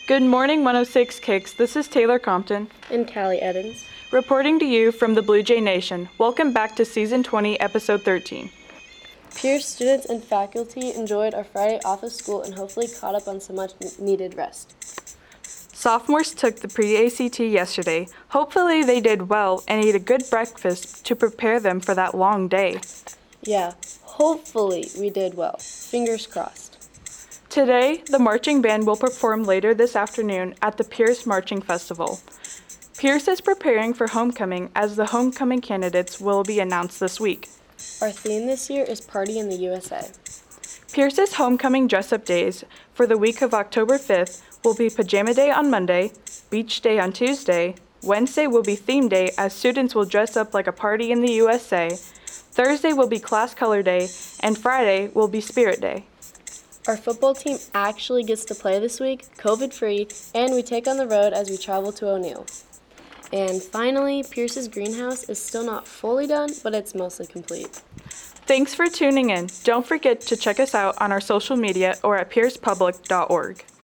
Good morning, 106 Kicks. This is Taylor Compton. And Callie Edens. Reporting to you from the Blue Jay Nation. Welcome back to Season 20, Episode 13. Pierce students and faculty enjoyed our Friday off of school and hopefully caught up on some much needed rest. Sophomores took the pre-ACT yesterday. Hopefully they did well and ate a good breakfast to prepare them for that long day. Yeah, hopefully we did well. Fingers crossed. Today, the marching band will perform later this afternoon at the Pierce Marching Festival. Pierce is preparing for homecoming as the homecoming candidates will be announced this week. Our theme this year is Party in the USA. Pierce's homecoming dress-up days for the week of October 5th will be Pajama Day on Monday, Beach Day on Tuesday, Wednesday will be Theme Day as students will dress up like a party in the USA, Thursday will be Class Color Day, and Friday will be Spirit Day. Our football team actually gets to play this week, COVID-free, and we take on the road as we travel to O'Neill. And finally, Pierce's greenhouse is still not fully done, but it's mostly complete. Thanks for tuning in. Don't forget to check us out on our social media or at piercepublic.org.